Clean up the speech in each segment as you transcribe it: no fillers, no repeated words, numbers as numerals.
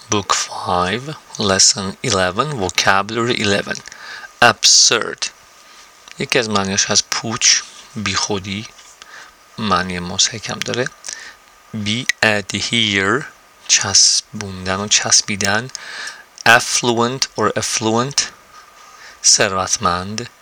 Book 5, Lesson 11, Vocabulary 11. Absurd. یکی از معنیاش هست پوچ، بی خودی، معنی مضحکم داره. Be adhere، چسبوندن و چسبیدن. Affluent or affluent، ثروتمند.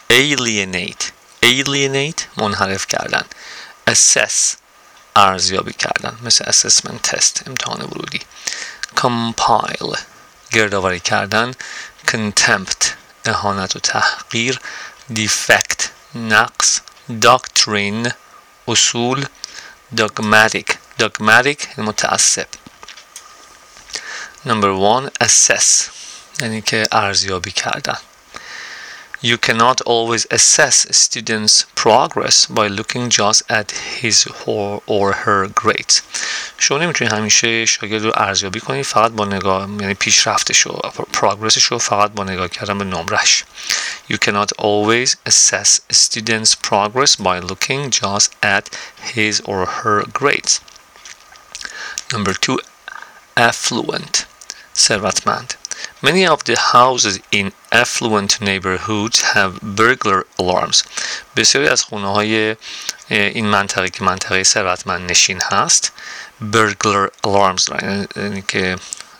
Alienate، منحرف کردن. Assess، ارزیابی کردن، مثل assessment test، امتحان ورودی. Compile، گردآوری کردن. Contempt، اهانت و تحقیر. Defect، نقص. Doctrine، اصول. Dogmatic، متعصب. Number 1. Assess، یعنی که ارزیابی کردن. You cannot always assess a student's progress by looking just at his or her grades. شما نمیتونی همیشه شاگرد رو ارزیابی کنی فقط با نگاه، یعنی پیشرفتش رو، پروگرسش رو فقط با نگاه کردن به نمرش. You cannot always assess a student's progress by looking just at his or her grades. Number 2. Affluent، ثروتمند. Many of the houses in affluent neighborhoods have burglar alarms. بسیاری از خونه‌های این منطقه که منطقه ثروتمند نشین هست burglar alarms دارن، یعنی که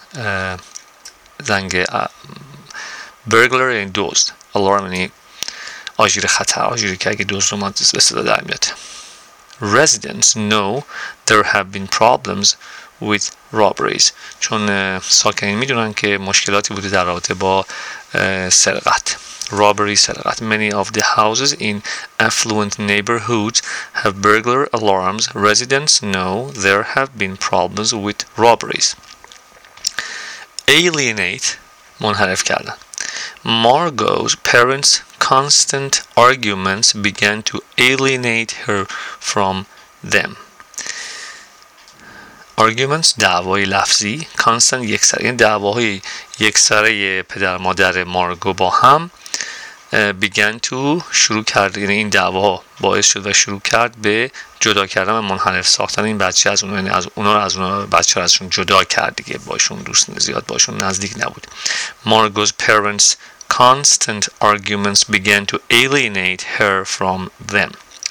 زنگ burglar یعنی دزد، alarm یعنی آژیر خطر، آژیری که اگه دزد اومد به صدا در میاد. Residents know there have been problems with robberies. چون ساکنین میدونن که مشکلاتی بوده در رابطه با سرقت. Robbery، سرقت. Many of the houses in affluent neighborhoods have burglar alarms. Residents know there have been problems with robberies. Alienate، منحرف کردن. Margot's parents' constant arguments began to alienate her from them. Arguments، دعوای لفظی. Constant، یکسره، یعنی دعواهای یکسره پدر مادر مارگو با هم. began to، شروع کرد، یعنی این دعوا باعث شد و شروع کرد به جدا کردن و منحرف ساختن این بچه از اون، یعنی از اونا بچه ازشون جدا کرد دیگه، باشون دوست زیاد باشون نزدیک نبود. Margot's parents' constant arguments began to alienate her from them.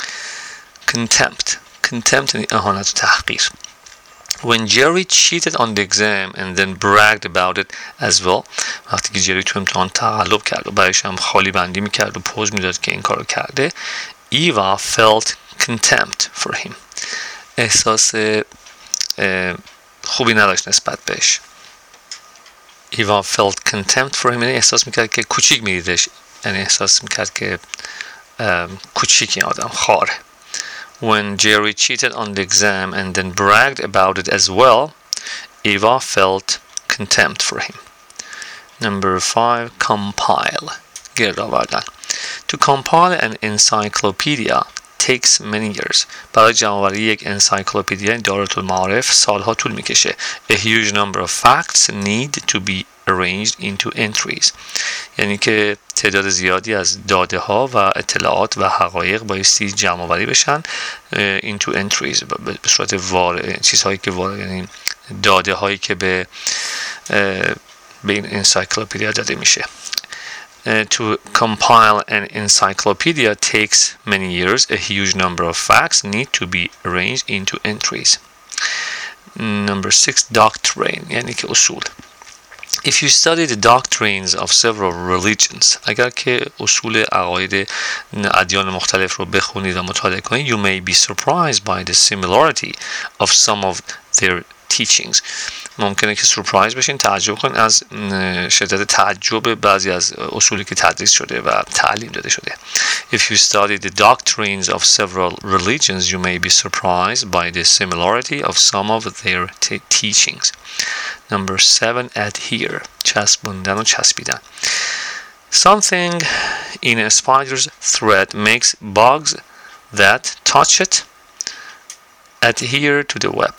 Contempt یعنی اهانت و تحقیر. When Jerry cheated on the exam and then bragged about it as well. وقتی که جری تو امتحان تقلب کرد و برایش هم خالی بندی میکرد و پوز میداد که این کارو کرده. Eva felt contempt for him. احساس خوبی نداشت نسبت بهش. Eva felt contempt for him، یعنی احساس میکرد که کوچیک میدیدش، یعنی احساس میکرد که کوچیک این آدم، خاره. When Jerry cheated on the exam and then bragged about it as well, Eva felt contempt for him. Number 5. Compile، گرد آوردن. To compile an encyclopedia takes many years. برای جمع‌آوری یک انسایکلوپدیا، دارة المعارف، سالها طول میکشه. A huge number of facts need to be arranged into entries. یعنی که تعداد زیادی از داده ها و اطلاعات و حقایق بایستی جمع آوری بشن into entries، به صورت چیزهایی که یعنی داده هایی که به این انسایکلوپدیا داده میشه. To compile an encyclopedia takes many years. A huge number of facts need to be arranged into entries. Number 6. Doctrine، یعنی که اصول. If you study the doctrines of several religions، اگر که اصول عقاید ادیان مختلف رو بخونید و مطالعه کنید، you may be surprised by the similarity of some of their teachings. ممکنه که سورپرایز بشین، تعجب کنید از شدت تعجب بعضی از اصولی که تدریس شده و تعلیم داده شده. If you study the doctrines of several religions, you may be surprised by the similarity of some of their teachings. Number 7. Adhere، چسبوندن و چسبیدن. Something in a spider's thread makes bugs that touch it adhere to the web.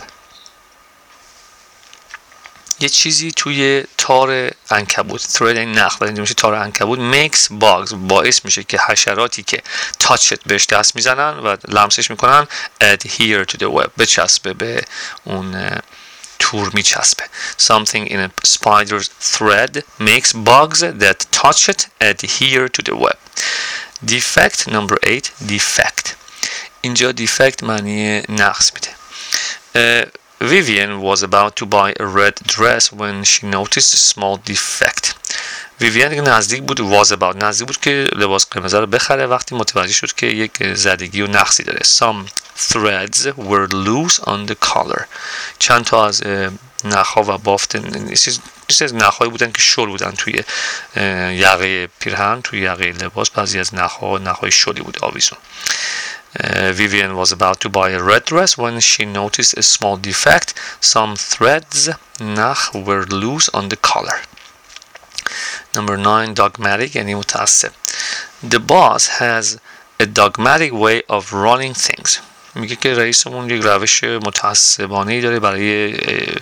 یه چیزی توی تار عنکبوت، thread یعنی نخل، میشه تار عنکبوت. makes bugs، باعث میشه که حشراتی که touch it، بهش دست میزنن و لمسش میکنن، adhere to the web، بچسبه به اون تور میچسبه. Something in a spider's thread makes bugs that touch it adhere to the web. Defect number 8. defect. اینجا defect معنی نقص میده. Vivian was about to buy a red dress when she noticed a small defect. ویویان دیگه نزدیک بود که لباس قرمز رو بخره وقتی متوجه شد که یک زدگی و نقصی داره. Some threads were loose on the collar. چند تا از نخ‌ها و بافت از نخ‌هایی بودن که شل بودن توی یقه پیرهن، توی یقه لباس. بعضی از نخ‌های شلی بود آویزون. Vivian was about to buy a red dress when she noticed a small defect. Some threads نخ were loose on the collar. Number 9. dogmatic یعنی متعصب. The boss has a dogmatic way of running things. میگه که رئیسمون یک روش متعصبانه‌ای داره برای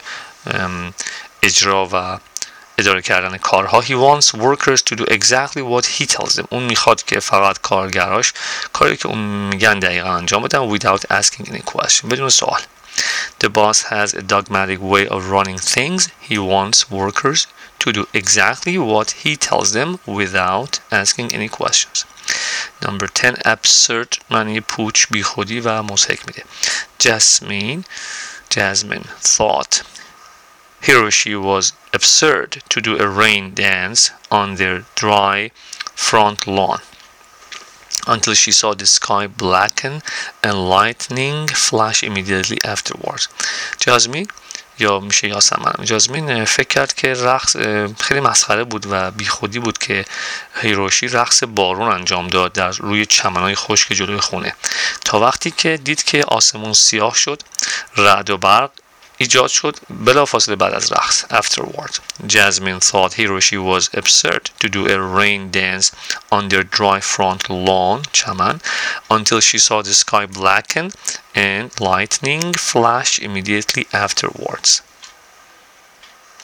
اجرا و اداره کردن کارها. He wants workers to do exactly what he tells them. اون میخواد که فقط کارگراش کاری که اون میگن دقیقا انجام بدن without asking any question. بدون سوال. The boss has a dogmatic way of running things. He wants workers to do exactly what he tells them without asking any questions. Number 10. absurd معنی پوچ، بیخودی و مضحک میده. Jasmine thought Hiroshi was absurd to do a rain dance on their dry front lawn until she saw the sky blacken and lightning flash immediately afterwards. جاسمین یا میشه یاسمن. جاسمین فکر کرد که رقص خیلی مسخره بود و بیخودی بود که هیروشی رقص بارون انجام داد در روی چمنهای خشک جلوی خونه تا وقتی که دید که آسمون سیاه شد، رعد و برق ایجاد شد بلافاصله بعد از رقص. Afterward, Jasmine thought Hiroshi was absurd to do a rain dance on their dry front lawn چمن until she saw the sky blacken and lightning flash immediately afterwards.